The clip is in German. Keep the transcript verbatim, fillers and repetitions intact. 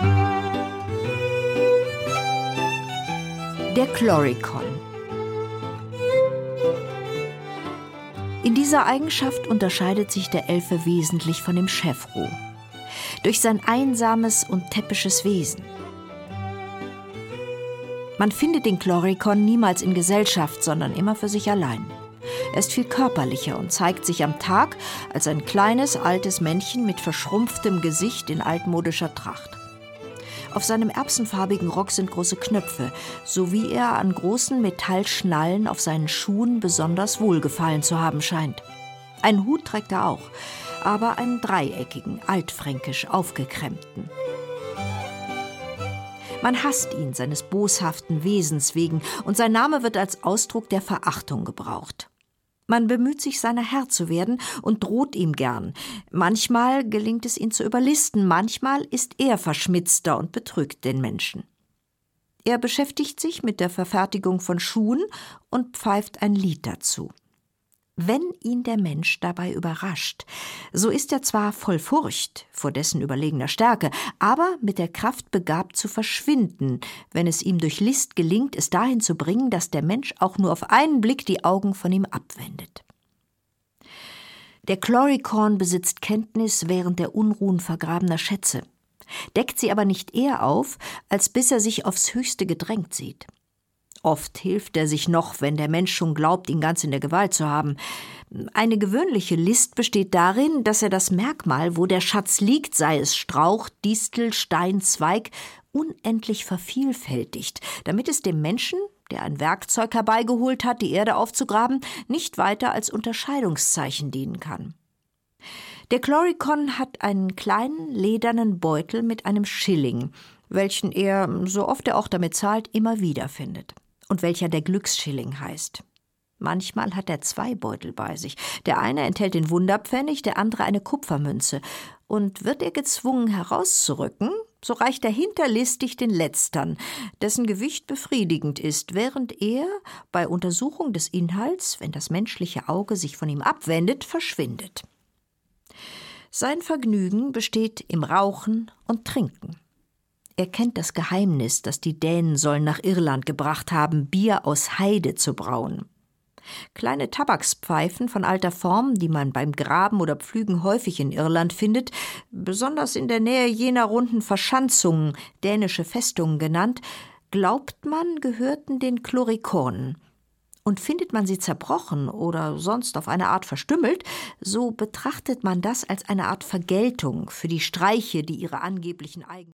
Der Chlorikon. In dieser Eigenschaft unterscheidet sich der Elfe wesentlich von dem Chevreau. Durch sein einsames und täppisches Wesen. Man findet den Chlorikon niemals in Gesellschaft, sondern immer für sich allein. Er ist viel körperlicher und zeigt sich am Tag als ein kleines, altes Männchen mit verschrumpftem Gesicht in altmodischer Tracht. Auf seinem erbsenfarbigen Rock sind große Knöpfe, so wie er an großen Metallschnallen auf seinen Schuhen besonders wohlgefallen zu haben scheint. Einen Hut trägt er auch, aber einen dreieckigen, altfränkisch aufgekrempten. Man hasst ihn seines boshaften Wesens wegen, und sein Name wird als Ausdruck der Verachtung gebraucht. Man bemüht sich, seiner Herr zu werden und droht ihm gern. Manchmal gelingt es, ihn zu überlisten, manchmal ist er verschmitzter und betrügt den Menschen. Er beschäftigt sich mit der Verfertigung von Schuhen und pfeift ein Lied dazu. Wenn ihn der Mensch dabei überrascht, so ist er zwar voll Furcht vor dessen überlegener Stärke, aber mit der Kraft begabt zu verschwinden, wenn es ihm durch List gelingt, es dahin zu bringen, dass der Mensch auch nur auf einen Blick die Augen von ihm abwendet. Der Chlorikon besitzt Kenntnis während der Unruhen vergrabener Schätze, deckt sie aber nicht eher auf, als bis er sich aufs Höchste gedrängt sieht. Oft hilft er sich noch, wenn der Mensch schon glaubt, ihn ganz in der Gewalt zu haben. Eine gewöhnliche List besteht darin, dass er das Merkmal, wo der Schatz liegt, sei es Strauch, Distel, Stein, Zweig, unendlich vervielfältigt, damit es dem Menschen, der ein Werkzeug herbeigeholt hat, die Erde aufzugraben, nicht weiter als Unterscheidungszeichen dienen kann. Der Chlorikon hat einen kleinen ledernen Beutel mit einem Schilling, welchen er, so oft er auch damit zahlt, immer wieder findet. Und welcher der Glücksschilling heißt. Manchmal hat er zwei Beutel bei sich. Der eine enthält den Wunderpfennig, der andere eine Kupfermünze. Und wird er gezwungen herauszurücken, so reicht er hinterlistig den Letztern, dessen Gewicht befriedigend ist, während er bei Untersuchung des Inhalts, wenn das menschliche Auge sich von ihm abwendet, verschwindet. Sein Vergnügen besteht im Rauchen und Trinken. Er kennt das Geheimnis, das die Dänen sollen nach Irland gebracht haben, Bier aus Heide zu brauen. Kleine Tabakspfeifen von alter Form, die man beim Graben oder Pflügen häufig in Irland findet, besonders in der Nähe jener runden Verschanzungen, dänische Festungen genannt, glaubt man, gehörten den Chlorikonen. Und findet man sie zerbrochen oder sonst auf eine Art verstümmelt, so betrachtet man das als eine Art Vergeltung für die Streiche, die ihre angeblichen Eigen